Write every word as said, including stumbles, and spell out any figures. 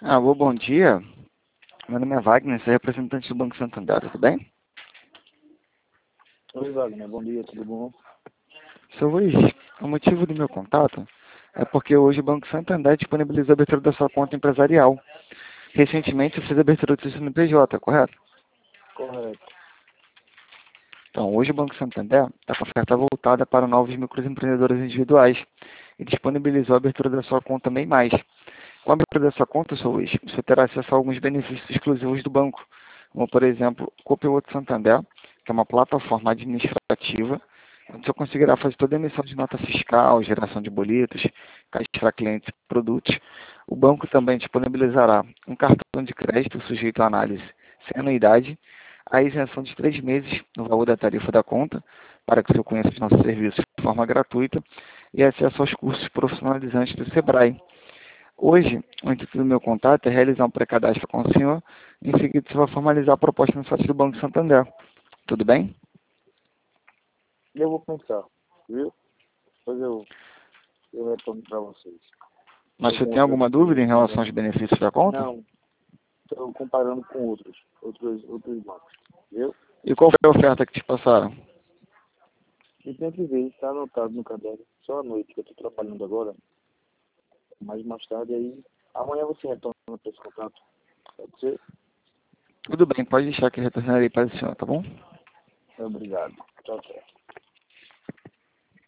Alô, bom dia. Meu nome é Wagner, sou representante do Banco Santander, tudo bem? Oi, Wagner, bom dia, tudo bom? Seu Luiz, o motivo do meu contato é porque hoje o Banco Santander disponibilizou a abertura da sua conta empresarial. Recentemente você fez a abertura do seu C N P J, correto? Correto. Então, hoje o Banco Santander está com a oferta voltada para novos microempreendedores individuais e disponibilizou a abertura da sua conta MEI Mais. Com a abertura da sua conta, seu Luiz, você terá acesso a alguns benefícios exclusivos do banco, como, por exemplo, o Copiloto Santander, que é uma plataforma administrativa, onde você conseguirá fazer toda a emissão de nota fiscal, geração de boletos, caixa para clientes e produtos. O banco também disponibilizará um cartão de crédito sujeito à análise sem anuidade, a isenção de três meses no valor da tarifa da conta, para que você conheça os nossos serviços de forma gratuita, e acesso aos cursos profissionalizantes do Sebrae. Hoje, o intuito do meu contato é realizar um pré-cadastro com o senhor. Em seguida, você vai formalizar a proposta no site do Banco Santander. Tudo bem? Eu vou pensar, viu? Depois eu, eu retorno para vocês. Mas Tô você com tem outras alguma dúvida em empresas relação também. aos benefícios da conta? Não, estou comparando com outros, outros, outros bancos, viu? E qual foi a oferta que te passaram? E tem que ver, está anotado no caderno. Só à noite, que eu estou trabalhando agora. Mas mais tarde aí, amanhã você retorna para esse contato. Pode ser? Tudo bem, pode deixar que eu retornarei para o senhor, tá bom? Obrigado. Tchau, tchau.